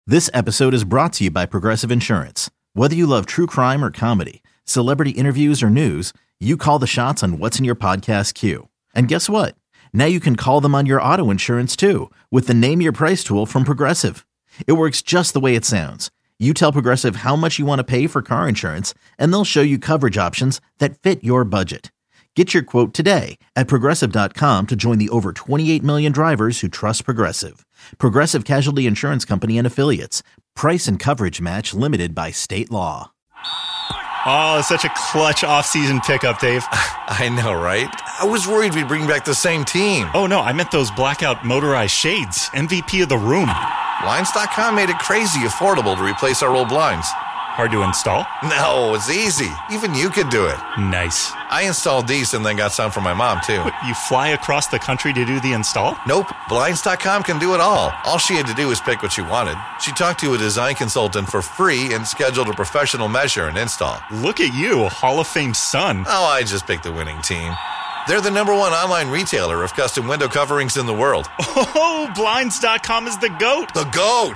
This episode is brought to you by Progressive Insurance. Whether you love true crime or comedy, celebrity interviews or news, you call the shots on what's in your podcast queue. And guess what? Now you can call them on your auto insurance too with the Name Your Price tool from Progressive. It works just the way it sounds. You tell Progressive how much you want to pay for car insurance, and they'll show you coverage options that fit your budget. Get your quote today at Progressive.com to join the over 28 million drivers who trust Progressive. Progressive Casualty Insurance Company and Affiliates. Price and coverage match limited by state law. Oh, it's such a clutch off-season pickup, Dave. I know, right? I was worried we'd bring back the same team. Oh, no, I meant those blackout motorized shades. MVP of the room. Blinds.com made it crazy affordable to replace our old blinds. Hard to install? No, it's easy. Even you could do it. Nice. I installed these and then got some for my mom, too. What, you fly across the country to do the install? Nope. Blinds.com can do it all. All she had to do was pick what she wanted. She talked to a design consultant for free and scheduled a professional measure and install. Look at you, a Hall of Fame son. Oh, I just picked the winning team. They're the #1 online retailer of custom window coverings in the world. Oh, Blinds.com is the GOAT. The GOAT!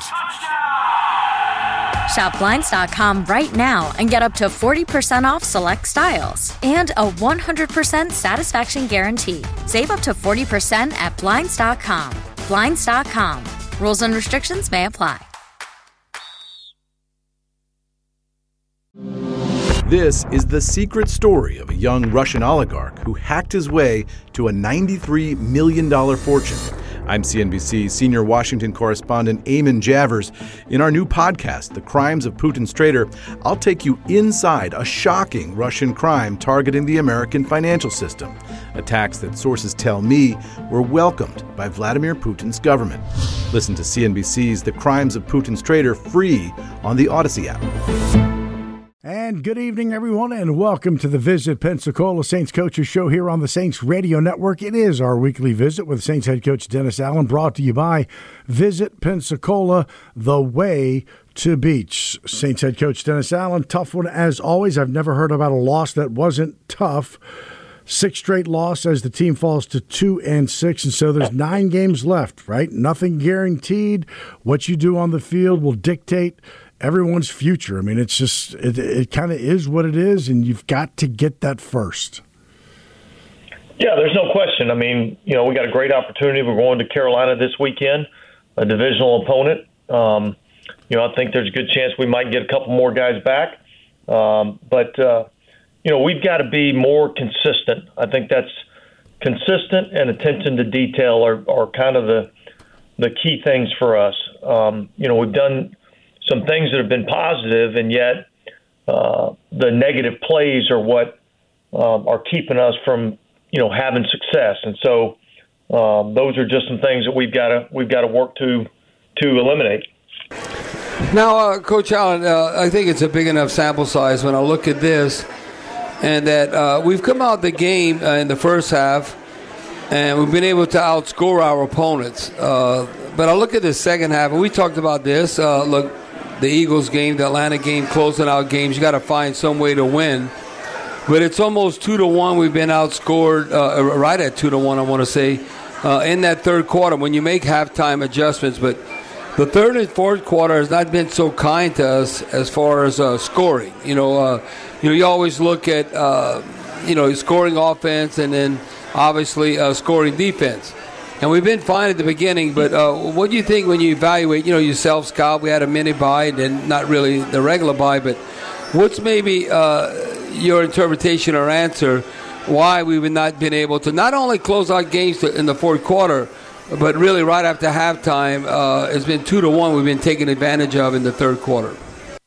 Shop Blinds.com right now and get up to 40% off select styles and a 100% satisfaction guarantee. Save up to 40% at Blinds.com. Blinds.com. Rules and restrictions may apply. This is the secret story of a young Russian oligarch who hacked his way to a $93 million fortune. I'm CNBC senior Washington correspondent Eamon Javers. In our new podcast, The Crimes of Putin's Traitor, I'll take you inside a shocking Russian crime targeting the American financial system. Attacks that sources tell me were welcomed by Vladimir Putin's government. Listen to CNBC's The Crimes of Putin's Traitor free on the Odyssey app. And good evening, everyone, and welcome to the Visit Pensacola Saints Coaches Show here on the Saints Radio Network. It is our weekly visit with Saints head coach Dennis Allen, brought to you by Visit Pensacola, the way to beach. Saints head coach Dennis Allen, tough one as always. I've never heard about a loss that wasn't tough. 6 straight loss as the team falls to 2-6, and so there's 9 games left, right? Nothing guaranteed. What you do on the field will dictate everyone's future. I mean, it's just, it kind of is what it is, and you've got to get that first. Yeah, there's no question. I mean, we got a great opportunity. We're going to Carolina this weekend, a divisional opponent. I think there's a good chance we might get a couple more guys back. But we've got to be more consistent. I think that's consistent and attention to detail are kind of the key things for us. We've done some things that have been positive, and yet the negative plays are what are keeping us from, having success. And so those are just some things that we've got to work to eliminate. Now, Coach Allen, I think it's a big enough sample size when I look at this, and that we've come out the game in the first half, and we've been able to outscore our opponents. But I look at the second half, and we talked about this. Look, the Eagles game, the Atlanta game, closing out games, you got to find some way to win. But it's almost 2-1. We've been outscored right at 2-1, I want to say, in that third quarter when you make halftime adjustments. But the third and fourth quarter has not been so kind to us as far as scoring. You always look at scoring offense and then obviously scoring defense. And we've been fine at the beginning, but what do you think when you evaluate, you self-scout? We had a mini bye and not really the regular bye, but what's maybe your interpretation or answer why we've not been able to not only close out games in the fourth quarter, but really right after halftime, it's been 2-1 we've been taking advantage of in the third quarter?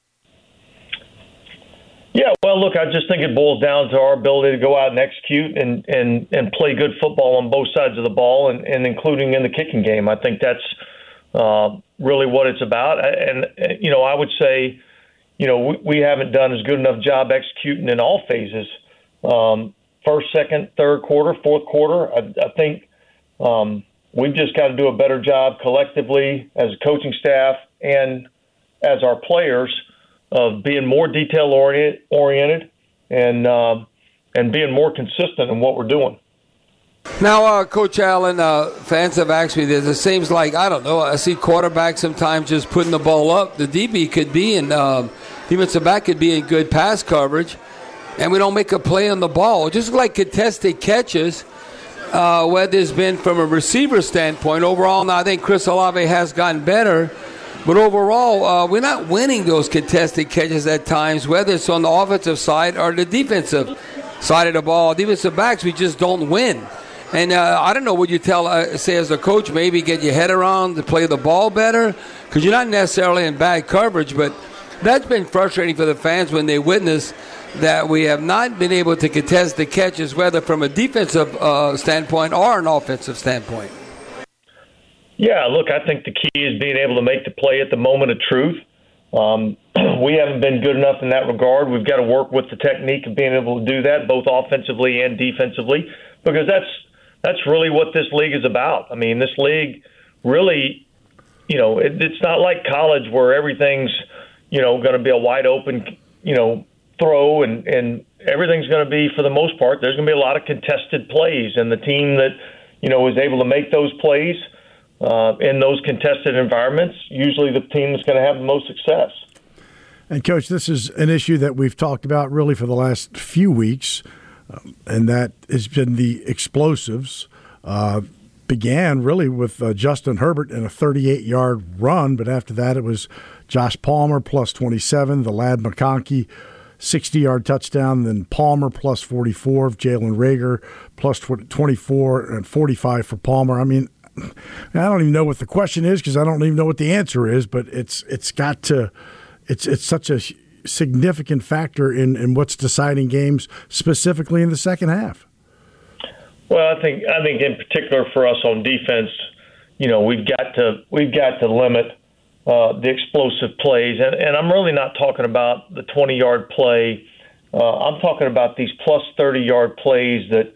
Yeah, well, look, I just think it boils down to our ability to go out and execute and play good football on both sides of the ball, and including in the kicking game. I think that's really what it's about. And I would say, we haven't done as good enough job executing in all phases. First, second, third quarter, fourth quarter. I think we've just got to do a better job collectively as a coaching staff and as our players of being more detail-oriented and being more consistent in what we're doing. Now, Coach Allen, fans have asked me this. It seems like, I don't know, I see quarterbacks sometimes just putting the ball up. The DB could be in, defensive back could be in good pass coverage, and we don't make a play on the ball. Just like contested catches, whether it's been from a receiver standpoint. Overall, now I think Chris Olave has gotten better, but overall, we're not winning those contested catches at times, whether it's on the offensive side or the defensive side of the ball. Defensive backs, we just don't win. And I don't know what you say as a coach, maybe get your head around to play the ball better, because you're not necessarily in bad coverage, but that's been frustrating for the fans when they witness that we have not been able to contest the catches, whether from a defensive standpoint or an offensive standpoint. Yeah, look, I think the key is being able to make the play at the moment of truth. We haven't been good enough in that regard. We've got to work with the technique of being able to do that, both offensively and defensively, because that's really what this league is about. I mean, this league really, it's not like college where everything's, going to be a wide open, throw and everything's going to be, for the most part, there's going to be a lot of contested plays. And the team that, is able to make those plays in those contested environments, usually the team that's going to have the most success. And, Coach, this is an issue that we've talked about really for the last few weeks. And that has been the explosives. Began really with Justin Herbert in a 38-yard run, but after that it was Josh Palmer plus 27, the lad McConkey 60-yard touchdown, then Palmer plus 44, Jalen Reagor plus 24, and 45 for Palmer. I mean, I don't even know what the question is because I don't even know what the answer is, but it's such a significant factor in what's deciding games, specifically in the second half. Well, I think in particular for us on defense, we've got to limit the explosive plays, and I'm really not talking about the 20-yard play. I'm talking about these plus 30-yard plays that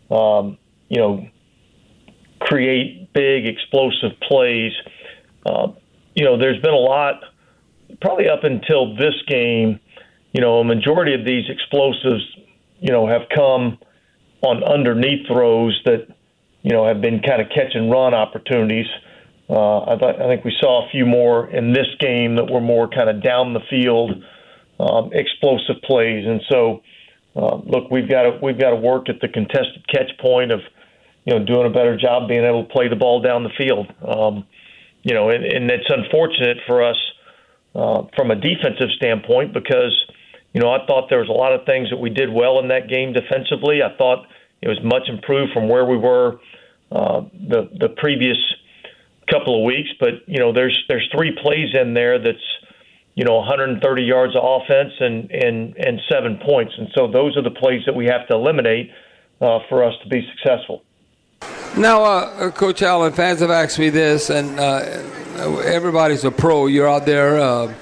create big explosive plays. There's been a lot. Probably up until this game, a majority of these explosives, have come on underneath throws that, have been kind of catch and run opportunities. I think we saw a few more in this game that were more kind of down the field explosive plays. And so, look, we've got to work at the contested catch point of, doing a better job being able to play the ball down the field. And it's unfortunate for us. From a defensive standpoint, because, I thought there was a lot of things that we did well in that game defensively. I thought it was much improved from where we were the previous couple of weeks. But, there's 3 plays in there that's, 130 yards of offense and 7 points. And so those are the plays that we have to eliminate for us to be successful. Now, Coach Allen, fans have asked me this, and everybody's a pro. You're out there.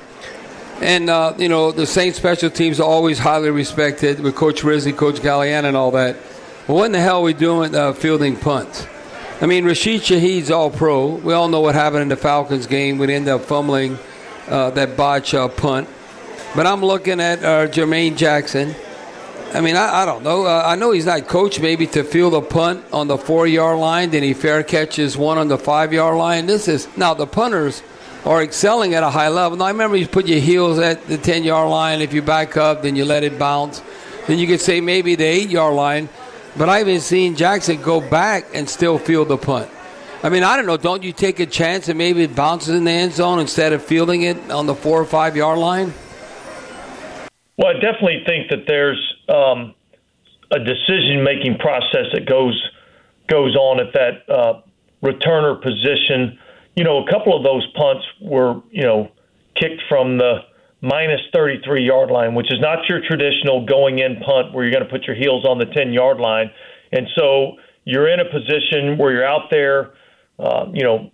The Saints special teams are always highly respected with Coach Rizzi, Coach Galliano, and all that. Well, what in the hell are we doing fielding punts? I mean, Rashid Shaheed's all pro. We all know what happened in the Falcons game. We ended up fumbling that botch punt. But I'm looking at Jermaine Jackson. I mean, I don't know. I know he's not coached maybe to field a punt on the 4-yard line. Then he fair catches one on the 5-yard line. Now the punters are excelling at a high level. Now I remember you put your heels at the 10-yard line. If you back up, then you let it bounce. Then you could say maybe the 8-yard line. But I haven't seen Jackson go back and still field the punt. I mean, I don't know. Don't you take a chance and maybe it bounces in the end zone instead of fielding it on the 4 or 5-yard line? Well, I definitely think that there's a decision-making process that goes on at that returner position. A couple of those punts were, kicked from the minus 33-yard line, which is not your traditional going-in punt where you're going to put your heels on the 10-yard line. And so you're in a position where you're out there, 15,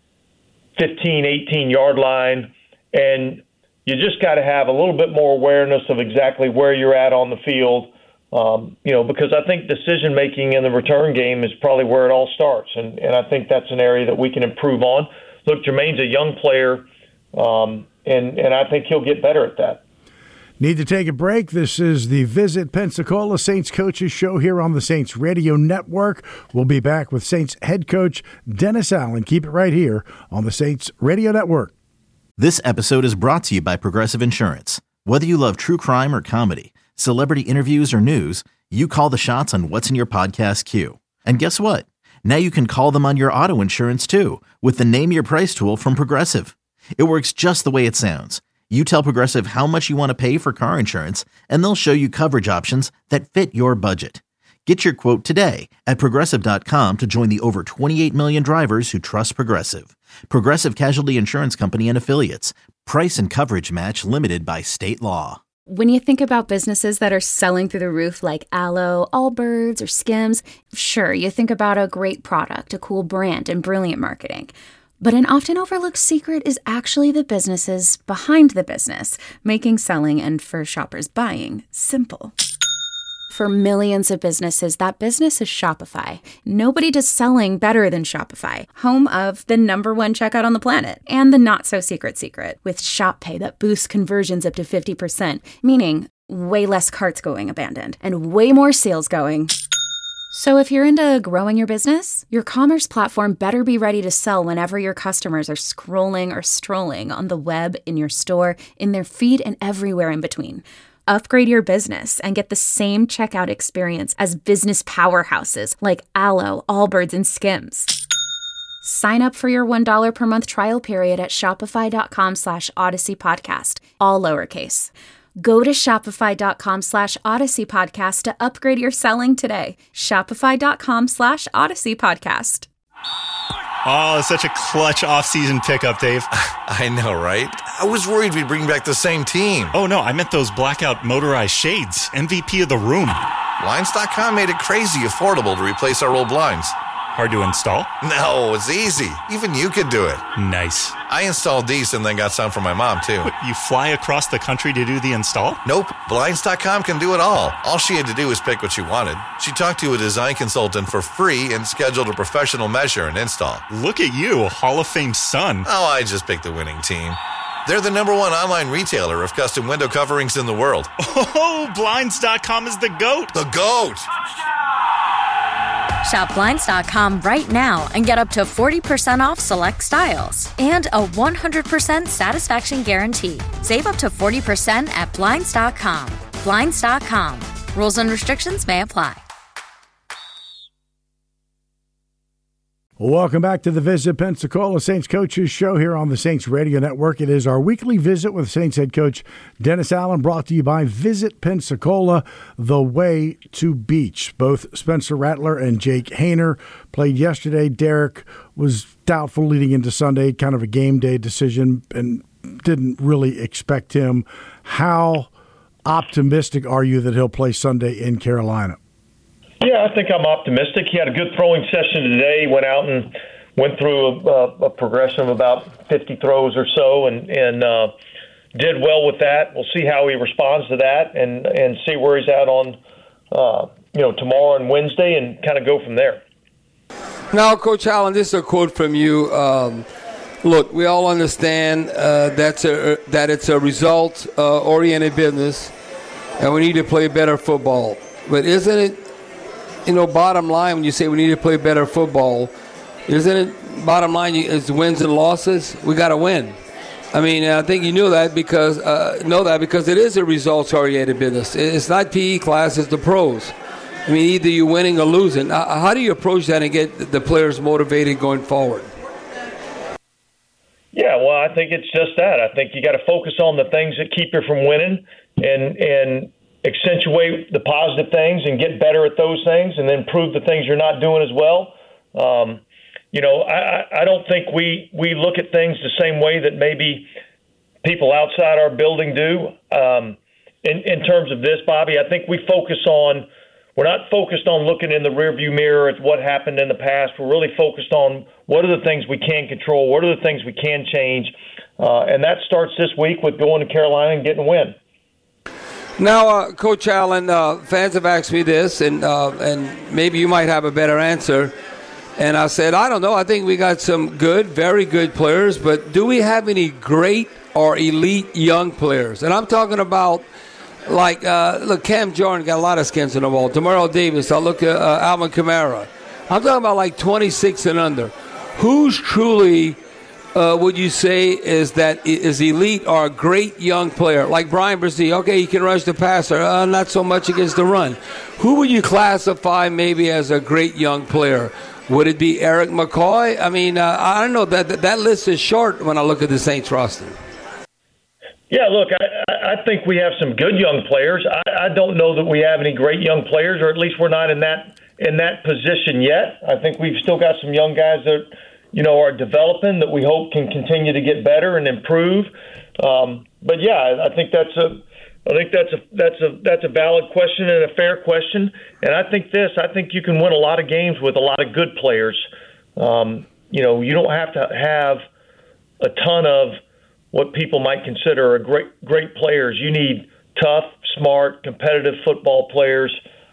18-yard line, and you just got to have a little bit more awareness of exactly where you're at on the field, because I think decision-making in the return game is probably where it all starts, and I think that's an area that we can improve on. Look, Jermaine's a young player, and I think he'll get better at that. Need to take a break? This is the Visit Pensacola Saints Coaches Show here on the Saints Radio Network. We'll be back with Saints head coach Dennis Allen. Keep it right here on the Saints Radio Network. This episode is brought to you by Progressive Insurance. Whether you love true crime or comedy, celebrity interviews or news, you call the shots on what's in your podcast queue. And guess what? Now you can call them on your auto insurance too with the Name Your Price tool from Progressive. It works just the way it sounds. You tell Progressive how much you want to pay for car insurance, and they'll show you coverage options that fit your budget. Get your quote today at Progressive.com to join the over 28 million drivers who trust Progressive. Progressive Casualty Insurance Company and Affiliates. Price and coverage match limited by state law. When you think about businesses that are selling through the roof like Aloe, Allbirds, or Skims, sure, you think about a great product, a cool brand, and brilliant marketing. But an often overlooked secret is actually the businesses behind the business, making selling and for shoppers buying simple. For millions of businesses, that business is Shopify. Nobody does selling better than Shopify, home of the #1 checkout on the planet and the not-so-secret secret with Shop Pay that boosts conversions up to 50%, meaning way less carts going abandoned and way more sales going. So if you're into growing your business, your commerce platform better be ready to sell whenever your customers are scrolling or strolling on the web, in your store, in their feed, and everywhere in between. Upgrade your business and get the same checkout experience as business powerhouses like Aloe, Allbirds, and Skims. Sign up for your $1 per month trial period at shopify.com/Odyssey Podcast, all lowercase. Go to shopify.com/Odyssey Podcast to upgrade your selling today. Shopify.com/Odyssey Podcast. Oh, such a clutch off-season pickup, Dave. I know, right? I was worried we'd bring back the same team. Oh, no, I meant those blackout motorized shades. MVP of the room. Blinds.com made it crazy affordable to replace our old blinds. Hard to install? No, it's easy. Even you could do it. Nice. I installed these and then got some for my mom, too. What, you fly across the country to do the install? Nope. Blinds.com can do it all. All she had to do was pick what she wanted. She talked to a design consultant for free and scheduled a professional measure and install. Look at you, Hall of Fame son. Oh, I just picked the winning team. They're the #1 online retailer of custom window coverings in the world. Oh, Blinds.com is the GOAT. The GOAT! Shop Blinds.com right now and get up to 40% off select styles and a 100% satisfaction guarantee. Save up to 40% at Blinds.com. Blinds.com. Rules and restrictions may apply. Welcome back to the Visit Pensacola Saints Coaches Show here on the Saints Radio Network. It is our weekly visit with Saints head coach Dennis Allen, brought to you by Visit Pensacola, the way to beach. Both Spencer Rattler and Jake Haener played yesterday. Derek was doubtful leading into Sunday, kind of a game day decision, and didn't really expect him. How optimistic are you that he'll play Sunday in Carolina? Yeah, I think I'm optimistic. He had a good throwing session today. He went out and went through a progression of about 50 throws or so and did well with that. We'll see how he responds to that and see where he's at on tomorrow and Wednesday and kind of go from there. Now, Coach Allen, this is a quote from you. Look, we all understand that it's a result-oriented business, and we need to play better football. But isn't it, bottom line, when you say we need to play better football, isn't it bottom line is wins and losses? We got to win. I mean, I think you know that because it is a results-oriented business. It's not PE class, it's the pros. I mean, either you're winning or losing. How do you approach that and get the players motivated going forward? Yeah, well, I think it's just that. I think you got to focus on the things that keep you from winning and accentuate the positive things and get better at those things and then prove the things you're not doing as well. I don't think we look at things the same way that maybe people outside our building do. In terms of this, Bobby, I think we're not focused on looking in the rearview mirror at what happened in the past. We're really focused on what are the things we can control, what are the things we can change. And that starts this week with going to Carolina and getting a win. Now, Coach Allen, fans have asked me this, and maybe you might have a better answer. And I said, I don't know. I think we got some good, very good players, but do we have any great or elite young players? And I'm talking about look, Cam Jordan got a lot of skins in the wall. Demario Davis, I look at Alvin Kamara. I'm talking about like 26 and under. Who's truly, would you say, is elite or a great young player? Like Brian Brzee, okay, he can rush the passer, not so much against the run. Who would you classify maybe as a great young player? Would it be Eric McCoy? I mean, I don't know. That list is short when I look at the Saints roster. Yeah, look, I think we have some good young players. I don't know that we have any great young players, or at least we're not in that position yet. I think we've still got some young guys that, are developing that we hope can continue to get better and improve. But yeah, I think that's a valid question and a fair question. And I think you can win a lot of games with a lot of good players. You don't have to have a ton of what people might consider a great players. You need tough, smart, competitive football players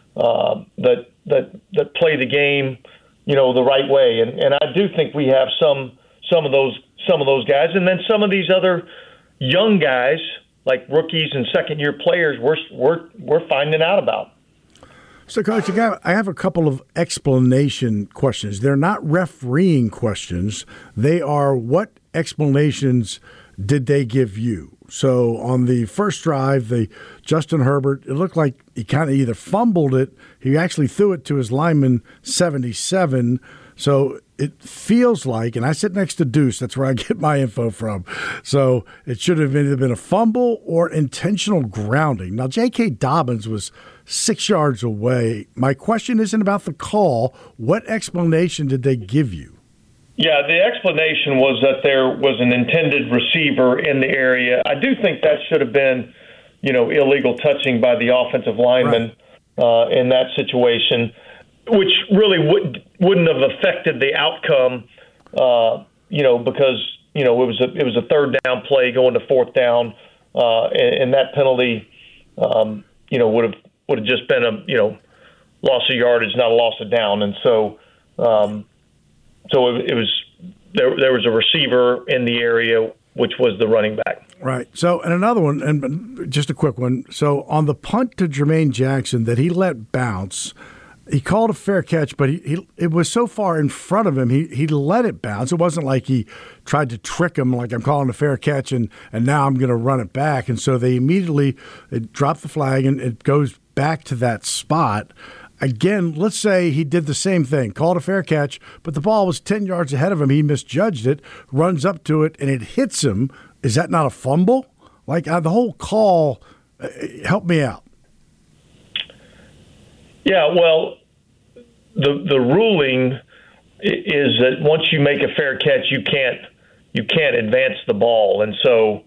that play the game, the right way. And I do think we have some of those guys, and then some of these other young guys, like rookies and second-year players, we're finding out about. So, Coach, I have a couple of explanation questions. They're not refereeing questions. They are what explanations did they give you? So on the first drive, Justin Herbert, it looked like he kind of either fumbled it. He actually threw it to his lineman 77. So it feels like, and I sit next to Deuce, that's where I get my info from. So it should have either been a fumble or intentional grounding. Now, J.K. Dobbins was 6 yards away. My question isn't about the call. What explanation did they give you? Yeah, the explanation was that there was an intended receiver in the area. I do think that should have been, illegal touching by the offensive lineman in that situation, which really wouldn't have affected the outcome, because it was a third down play going to fourth down, and that penalty, would have just been a loss of yardage, not a loss of down, and so. So it was there was a receiver in the area, which was the running back. Right. So, and another one, and just a quick one. So on the punt to Jermaine Jackson that he let bounce, he called a fair catch, but it was so far in front of him, he let it bounce. It wasn't like he tried to trick him, like I'm calling a fair catch and now I'm going to run it back. And so they immediately dropped the flag and it goes back to that spot. Again, let's say he did the same thing, called a fair catch, but the ball was 10 yards ahead of him. He misjudged it, runs up to it, and it hits him. Is that not a fumble? Like the whole call, help me out. Yeah, well, the ruling is that once you make a fair catch, you can't advance the ball, and so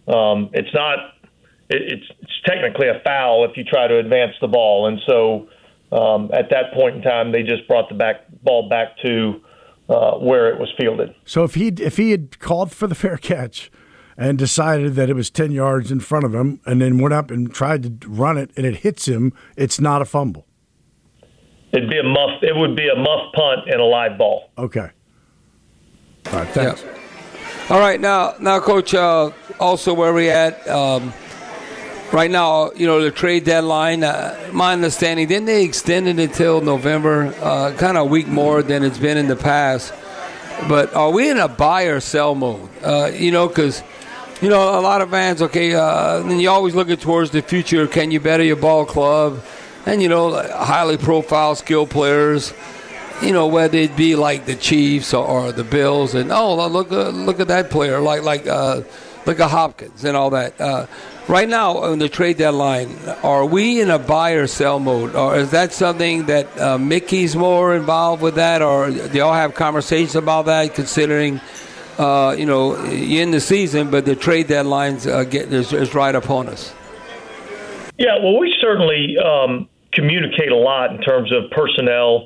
it's technically a foul if you try to advance the ball, and so. At that point in time, they just brought the ball back to where it was fielded. So if he had called for the fair catch and decided that it was 10 yards in front of him and then went up and tried to run it and it hits him, it's not a fumble. It would be a muff punt and a live ball. Okay. All right, thanks. Yeah. All right, now, Coach, also where we at right now, the trade deadline, my understanding, didn't they extend it until November, kind of a week more than it's been in the past. But are we in a buy or sell mode? Because, a lot of fans, then you always look towards the future. Can you better your ball club? And, highly profile skill players, whether it be like the Chiefs or the Bills. And, look at that player, like a Hopkins and all that. Right now, on the trade deadline, are we in a buy or sell mode? Or is that something that Mickey's more involved with that? Or do y'all have conversations about that, considering, you're in the season, but the trade deadlines is right upon us? Yeah, well, we certainly communicate a lot in terms of personnel.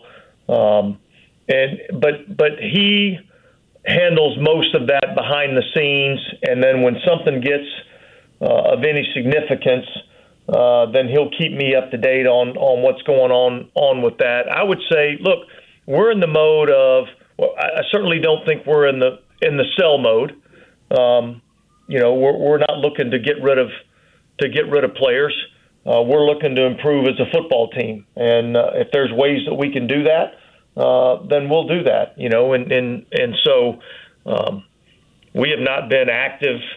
But he handles most of that behind the scenes, and then when something gets of any significance, then he'll keep me up to date on what's going on with that. I would say, look, we're in the mode of. Well, I certainly don't think we're in the sell mode. We're not looking to get rid of players. we're looking to improve as a football team. And if there's ways that we can do that, then we'll do that, and so we have not been actively,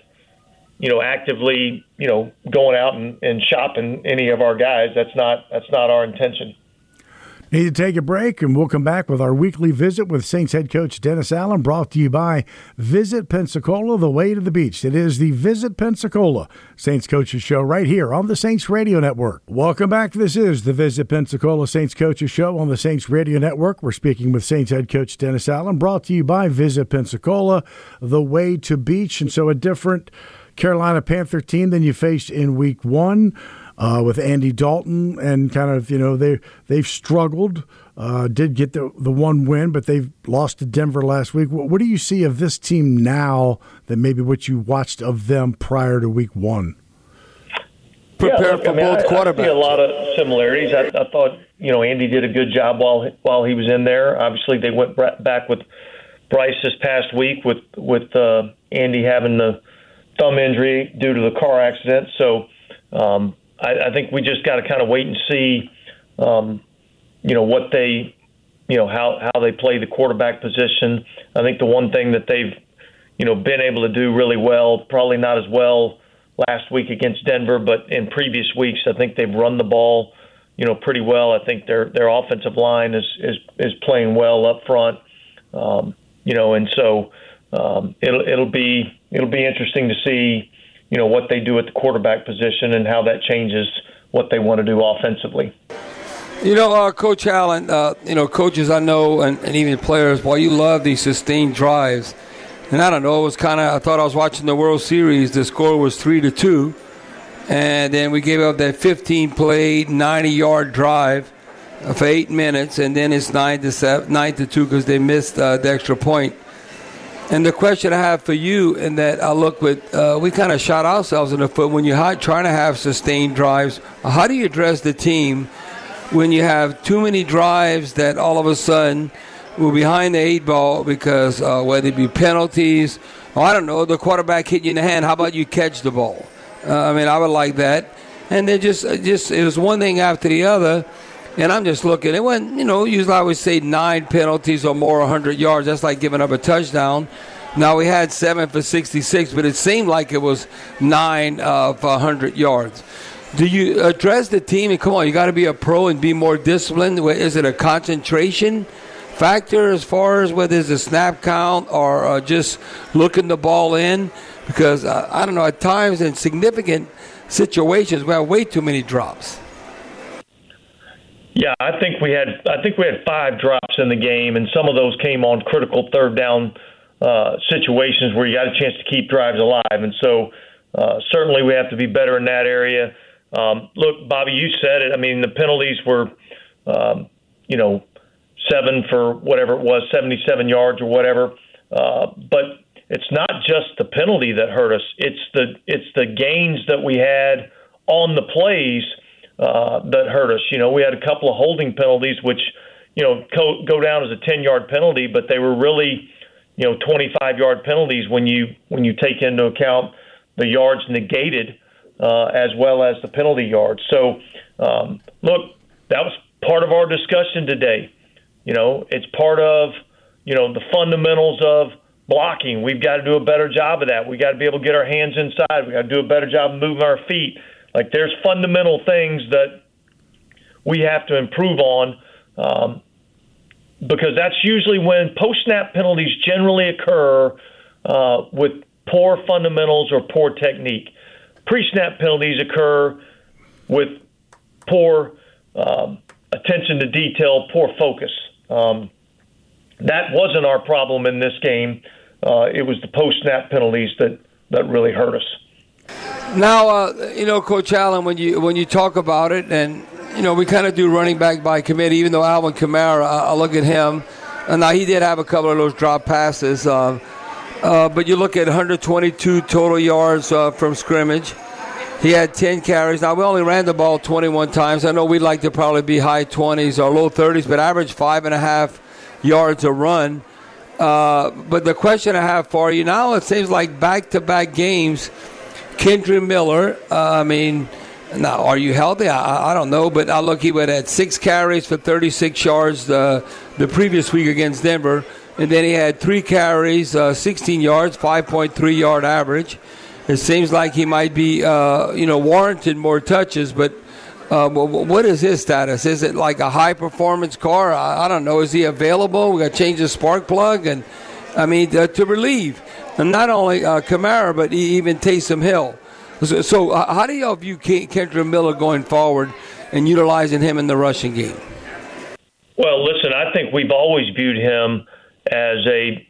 going out and shopping any of our guys. That's not our intention. Need to take a break, and we'll come back with our weekly visit with Saints head coach Dennis Allen, brought to you by Visit Pensacola, the way to the beach. It is the Visit Pensacola Saints Coaches Show right here on the Saints Radio Network. Welcome back. This is the Visit Pensacola Saints Coaches Show on the Saints Radio Network. We're speaking with Saints head coach Dennis Allen, brought to you by Visit Pensacola, the way to beach. And so a different Carolina Panther team than you faced in week one. With Andy Dalton, and kind of, they've struggled, did get the one win, but they've lost to Denver last week. What do you see of this team now than maybe what you watched of them prior to week one? Prepare for both quarterbacks. I see a lot of similarities. I thought, Andy did a good job while he was in there. Obviously, they went back with Bryce this past week with Andy having the thumb injury due to the car accident. So, I think we just got to kind of wait and see, what they, how they play the quarterback position. I think the one thing that they've, been able to do really well, probably not as well last week against Denver, but in previous weeks, I think they've run the ball, pretty well. I think their offensive line is playing well up front, and so it'll be interesting to see, what they do at the quarterback position and how that changes what they want to do offensively. Coach Allen, coaches I know and even players, while you love these sustained drives, and I don't know, it was I thought I was watching the World Series. The score was 3-2, and then we gave up that 15-play, 90-yard drive for 8 minutes, and then it's 9-2 because they missed the extra point. And the question I have for you, and that I look with, we kind of shot ourselves in the foot when you're trying to have sustained drives. How do you address the team when you have too many drives that all of a sudden we're behind the 8 ball because whether it be penalties, or I don't know, the quarterback hit you in the hand, how about you catch the ball? I would like that. And then just it was one thing after the other. And I'm just looking. It went, usually I would say 9 penalties or more, 100 yards. That's like giving up a touchdown. Now we had 7 for 66, but it seemed like it was 9 for 100 yards. Do you address the team? And come on, you got to be a pro and be more disciplined. Is it a concentration factor as far as whether it's a snap count or just looking the ball in? Because I don't know, at times in significant situations we have way too many drops. Yeah, I think we had 5 drops in the game, and some of those came on critical third down situations where you got a chance to keep drives alive. And so certainly we have to be better in that area. Look, Bobby, you said it. The penalties were, 7 for whatever it was, 77 yards or whatever. But it's not just the penalty that hurt us. It's the gains that we had on the plays that hurt us. We had a couple of holding penalties, which, go down as a 10-yard penalty, but they were really, 25-yard penalties when you take into account the yards negated as well as the penalty yards. So, look, that was part of our discussion today. It's part of, the fundamentals of blocking. We've got to do a better job of that. We got to be able to get our hands inside. We got to do a better job of moving our feet. Like, there's fundamental things that we have to improve on because that's usually when post-snap penalties generally occur with poor fundamentals or poor technique. Pre-snap penalties occur with poor attention to detail, poor focus. That wasn't our problem in this game. It was the post-snap penalties that really hurt us. Now, Coach Allen, when you talk about it, and we kind of do running back by committee, even though Alvin Kamara, I look at him, and now he did have a couple of those drop passes, but you look at 122 total yards from scrimmage. He had 10 carries. Now, we only ran the ball 21 times. I know we'd like to probably be high 20s or low 30s, but average 5.5 yards a run. But the question I have for you now, it seems like back-to-back games, Kendre Miller, Now, are you healthy? I don't know, but I look, he would have had 6 carries for 36 yards the previous week against Denver, and then he had 3 carries, 16 yards, 5.3 yard average. It seems like he might be, warranted more touches, but what is his status? Is it like a high-performance car? I don't know. Is he available? We got to change the spark plug, and to relieve, and not only Kamara, but even Taysom Hill. So how do y'all view Kendra Miller going forward and utilizing him in the rushing game? Well, listen, I think we've always viewed him as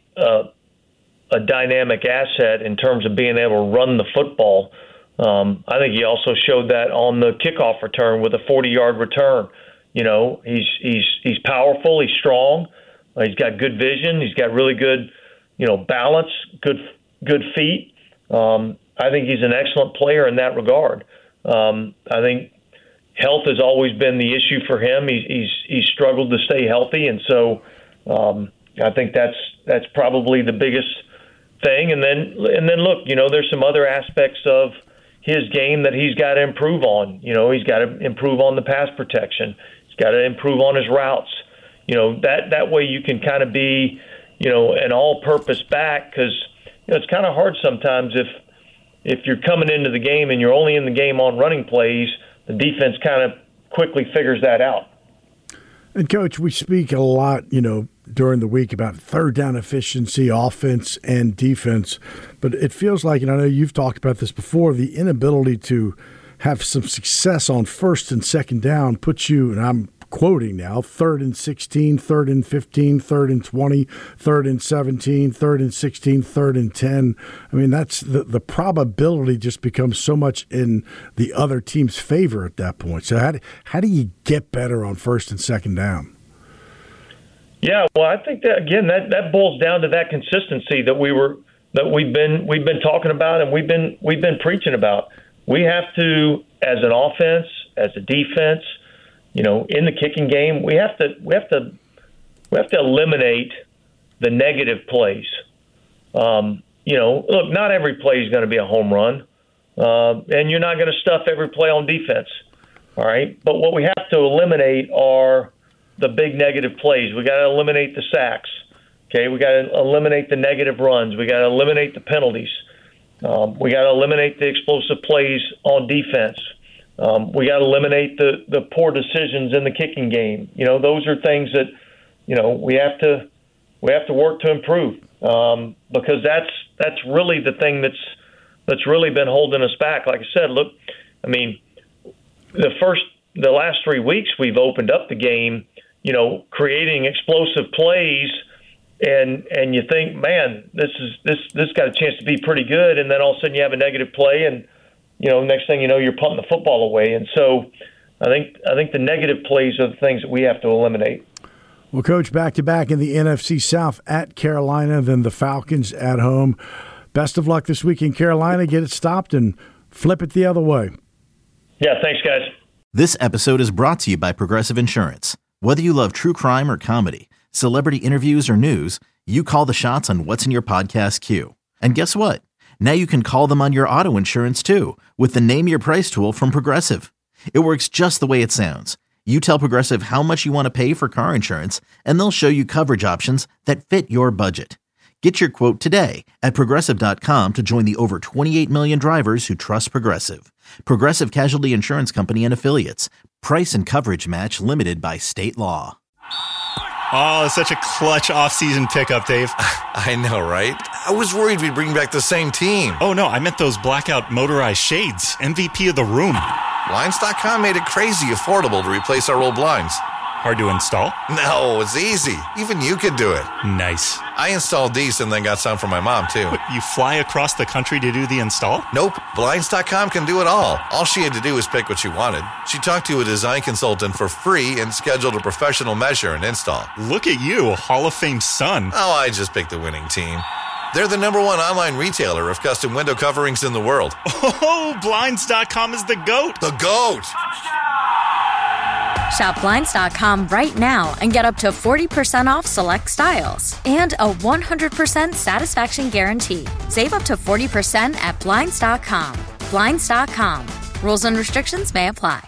a dynamic asset in terms of being able to run the football. I think he also showed that on the kickoff return with a 40-yard return. He's powerful, he's strong, he's got good vision, he's got really good, balance, good feet. I think he's an excellent player in that regard. I think health has always been the issue for him. He's struggled to stay healthy, and so I think that's probably the biggest thing. And then look, there's some other aspects of his game that he's got to improve on. He's got to improve on the pass protection. He's got to improve on his routes. That way you can kind of be, an all-purpose back, because it's kind of hard sometimes if you're coming into the game and you're only in the game on running plays, the defense kind of quickly figures that out. And, Coach, we speak a lot, during the week about third down efficiency, offense and defense. But it feels like, and I know you've talked about this before, the inability to have some success on first and second down puts you, and I'm quoting now, 3rd and 16, 3rd and 15, 3rd and 20, 3rd and 17, 3rd and 16, 3rd and 10. I mean, that's the probability just becomes so much in the other team's favor at that point. So how do you get better on first and second down? Yeah, well, I think that again that boils down to that consistency that we've been talking about and we've been preaching about. We have to, as an offense, as a defense, in the kicking game, we have to eliminate the negative plays. Look, not every play is going to be a home run, and you're not going to stuff every play on defense. All right, but what we have to eliminate are the big negative plays. We got to eliminate the sacks. Okay, we got to eliminate the negative runs. We got to eliminate the penalties. We got to eliminate the explosive plays on defense. We got to eliminate the poor decisions in the kicking game. Those are things that we have to work to improve, because that's really the thing that's really been holding us back. Like I said, look, I mean, the last 3 weeks we've opened up the game, creating explosive plays, and you think, man, this got a chance to be pretty good, and then all of a sudden you have a negative play, and next thing you know, you're punting the football away. And so I think the negative plays are the things that we have to eliminate. Well, Coach, back-to-back in the NFC South at Carolina, then the Falcons at home. Best of luck this week in Carolina. Get it stopped and flip it the other way. Yeah, thanks, guys. This episode is brought to you by Progressive Insurance. Whether you love true crime or comedy, celebrity interviews or news, you call the shots on what's in your podcast queue. And guess what? Now you can call them on your auto insurance too with the Name Your Price tool from Progressive. It works just the way it sounds. You tell Progressive how much you want to pay for car insurance, and they'll show you coverage options that fit your budget. Get your quote today at Progressive.com to join the over 28 million drivers who trust Progressive. Progressive Casualty Insurance Company and Affiliates. Price and coverage match limited by state law. Oh, such a clutch off-season pickup, Dave. I know, right? I was worried we'd bring back the same team. Oh, no, I meant those blackout motorized shades. MVP of the room. Blinds.com made it crazy affordable to replace our old blinds. Hard to install? No, it's easy. Even you could do it. Nice. I installed these and then got some for my mom, too. What, you fly across the country to do the install? Nope. Blinds.com can do it all. All she had to do was pick what she wanted. She talked to a design consultant for free and scheduled a professional measure and install. Look at you, Hall of Fame son. Oh, I just picked the winning team. They're the #1 online retailer of custom window coverings in the world. Oh, Blinds.com is the GOAT. The GOAT! Shop Blinds.com right now and get up to 40% off select styles and a 100% satisfaction guarantee. Save up to 40% at Blinds.com. Blinds.com. Rules and restrictions may apply.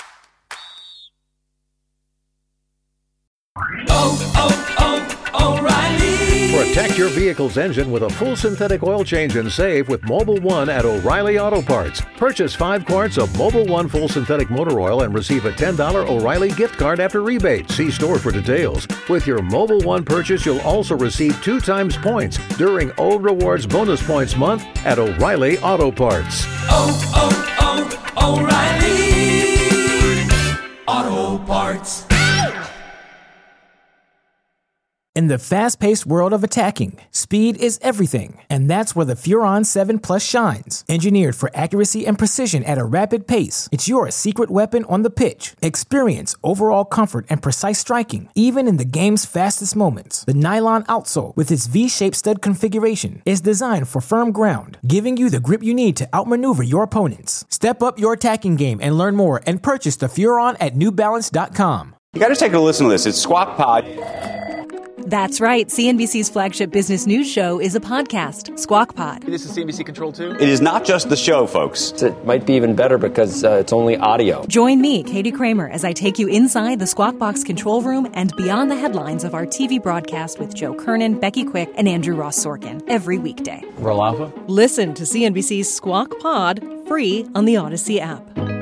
O'Reilly. Protect your vehicle's engine with a full synthetic oil change and save with Mobil 1 at O'Reilly Auto Parts. Purchase 5 quarts of Mobil 1 full synthetic motor oil and receive a $10 O'Reilly gift card after rebate. See store for details. With your Mobil 1 purchase, you'll also receive 2 times points during O Rewards Bonus Points Month at O'Reilly Auto Parts. O'Reilly Auto Parts. In the fast-paced world of attacking, speed is everything, and that's where the Furon 7 Plus shines. Engineered for accuracy and precision at a rapid pace, it's your secret weapon on the pitch. Experience overall comfort and precise striking, even in the game's fastest moments. The nylon outsole, with its V-shaped stud configuration, is designed for firm ground, giving you the grip you need to outmaneuver your opponents. Step up your attacking game and learn more, and purchase the Furon at NewBalance.com. You got to take a listen to this. It's Squawk Pod. That's right. CNBC's flagship business news show is a podcast, Squawk Pod. This is CNBC Control 2? It is not just the show, folks. It might be even better because it's only audio. Join me, Katie Kramer, as I take you inside the Squawk Box control room and beyond the headlines of our TV broadcast with Joe Kernan, Becky Quick, and Andrew Ross Sorkin every weekday. Roll Alpha? Listen to CNBC's Squawk Pod free on the Odyssey app.